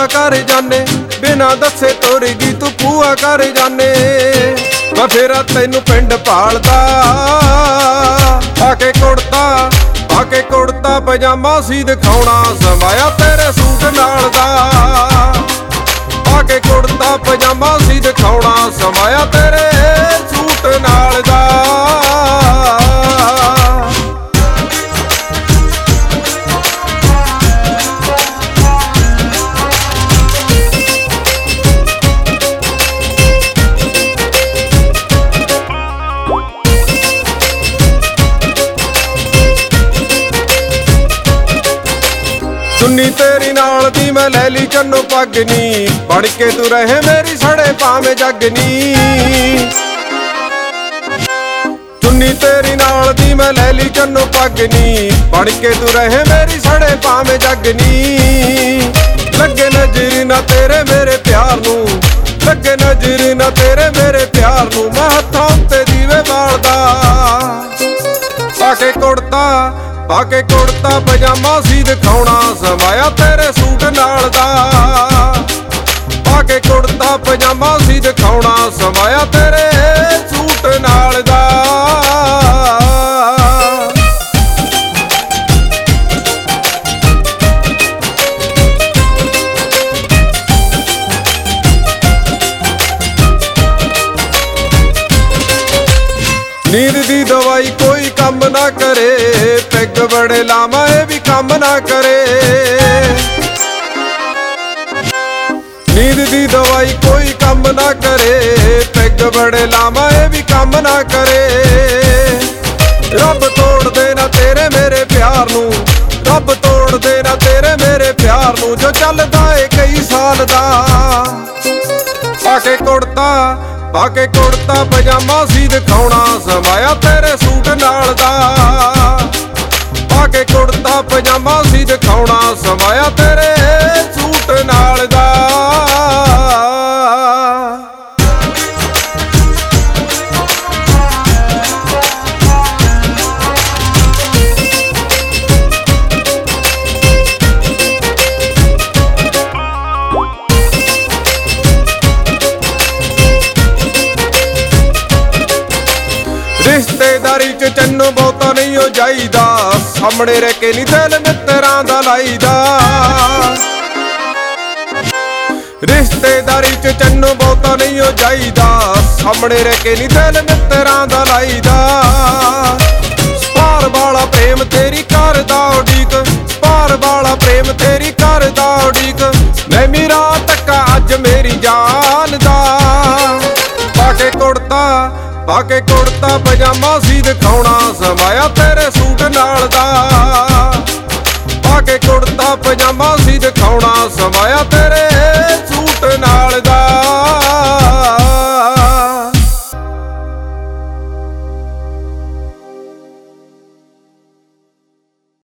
ਭੂਆ ਕਰ ਜਾਨੇ, ਬਿਨਾ ਦੱਸੇ ਤੋਰੀ ਗਈ ਤੂੰ ਭੂਆ ਕਰ ਜਾਨੇ। ਮੈਂ ਫੇਰਾ ਤੈਨੂੰ ਪਿੰਡ ਭਾਲਦਾ, ਪਾ ਕੇ ਕੁੜਤਾ ਪਜਾਮਾ ਸੀ ਦਿਖਾਉਣਾ ਸਮਾਇਆ ਤੇਰੇ ਸੂਟ ਨਾਲ ਦਾ। ਪਾ ਕੇ ਕੁੜਤਾ ਪਜਾਮਾ ਸੀ ਦਿਖਾਉਣਾ ਸਮਾਇਆ ਤੇਰੇ ਸੂਟ ਨਾਲ ਦਾ। ਚੁੰਨੀ ਤੇਰੀ ਨਾਲ ਦੀ ਮੈਂ ਲੈ ਲਈ ਕੰਨੋਂ ਪੱਗ ਨੀ, ਬਣ ਕੇ ਤੂੰ ਰਹੇ ਮੇਰੀ ਸੜੇ ਭਾਵੇਂ ਜੱਗ ਨੀ। ਚੁੰਨੀ ਤੇਰੀ ਨਾਲ ਦੀ ਮੈਂ ਲੈ ਲਈ ਕੰਨੋਂ ਪੱਗ ਨੀ, ਬਣ ਕੇ ਤੂੰ ਰਹੇ ਮੇਰੀ ਸੜੇ ਭਾਵੇਂ ਜੱਗ ਨੀ। ਲੱਗੇ ਨਜ਼ਰ ਨਾ ਤੇਰੇ ਮੇਰੇ ਪਿਆਰ ਨੂੰ, ਲੱਗੇ ਨਜ਼ਰ ਨਾ ਤੇਰੇ ਮੇਰੇ ਪਿਆਰ ਨੂੰ, ਮੈਂ ਹੱਥਾਂ ਉੱਤੇ ਦੀਵੇ ਬਾਲਦਾ। ਪਾ ਕੇ ਕੁੜਤਾ ਪਜਾਮਾ ਸੀ ਦਿਖਾਉਣਾ ਸਮਾਇਆ ਤੇਰੇ ਸੂਟ ਨਾਲ ਦਾ। ਪਾ ਕੇ ਕੁੜਤਾ ਪਜਾਮਾ ਸੀ ਦਿਖਾਉਣਾ ਸਮਾਇਆ ਤੇਰੇ ਸੂਟ ਨਾਲ ਦਾ। ਨੀਂਦ ਦੀ ਦਵਾਈ ਕੋਈ ਕੰਮ ਨਾ ਕਰੇ, ਪੈਗ ਬੜੇ ਲਾਵਾਂ ਇਹ ਵੀ ਕੰਮ ਨਾ ਕਰੇ। ਨੀਂਦ ਦੀ ਦਵਾਈ ਕੋਈ ਕੰਮ ਨਾ ਕਰੇ, ਪੈਗ ਬੜੇ ਲਾਵਾਂ ਇਹ ਵੀ ਕੰਮ ਨਾ ਕਰੇ। ਰੱਬ ਤੋੜ ਦੇ ਨਾ ਤੇਰੇ ਮੇਰੇ ਪਿਆਰ ਨੂੰ, ਰੱਬ ਤੋੜ ਦੇ ਨਾ ਤੇਰੇ ਮੇਰੇ ਪਿਆਰ ਨੂੰ, ਜੋ ਚੱਲਦਾ ਏ ਕਈ ਸਾਲ ਦਾ। ਪਾ ਕੇ ਕੁੜਤਾ ਪਜਾਮਾ ਸੀ ਦਿਖਾਉਣਾ ਸਮਾਇਆ ਤੇਰੇ ਸੂਟ ਨਾਲ ਦਾ। ਪਾ ਕੇ ਕੁੜਤਾ ਪਜਾਮਾ ਸੀ ਦਿਖਾਉਣਾ ਸਮਾਇਆ ਤੇਰੇ ਸੂਟ ਨਾਲ ਦਾ। ਰਿਸ਼ਤੇਦਾਰੀ ਚ ਚੰਨੂ ਬਹੁਤਾ ਨਹੀਂ ਹੋ ਜਾਈਦਾ, ਸਾਹਮਣੇ ਰਹਿ ਕੇ ਨਹੀਂ ਦਿਲ ਮਿੱਤਰਾਂ ਦਾ ਲਾਈਦਾ। ਰਿਸ਼ਤੇਦਾਰੀ ਚ ਚੰਨੂ ਬਹੁਤਾ ਨਹੀਂ ਹੋ ਜਾਈਦਾ, ਸਾਹਮਣੇ ਰਹਿ ਕੇ ਨਹੀਂ ਦਿਲ ਮਿੱਤਰਾਂ ਦਾ ਲਾਈਦਾ। ਸਪਾਰ ਵਾਲਾ ਪ੍ਰੇਮ ਤੇਰੀ ਕਰਦਾ ਉਡੀਕ, ਸਪਾਰ ਵਾਲਾ ਪ੍ਰੇਮ ਤੇਰੀ ਕਰਦਾ ਉਡੀਕ। ਮੈਂ ਮੇਰਾ ਧੱਕਾ ਅੱਜ ਮੇਰੀ ਜਾਨ ਦਾ। ਪਾ ਕੇ ਕੁੜਤਾ ਪਜਾਮਾ ਸੀ ਦਿਖਾਉਣਾ ਸਮਾਇਆ ਤੇਰੇ ਸੂਟ ਨਾਲ ਦਾ। ਪਾ ਕੇ ਕੁੜਤਾ ਪਜਾਮਾ ਸੀ ਦਿਖਾਉਣਾ ਸਮਾਇਆ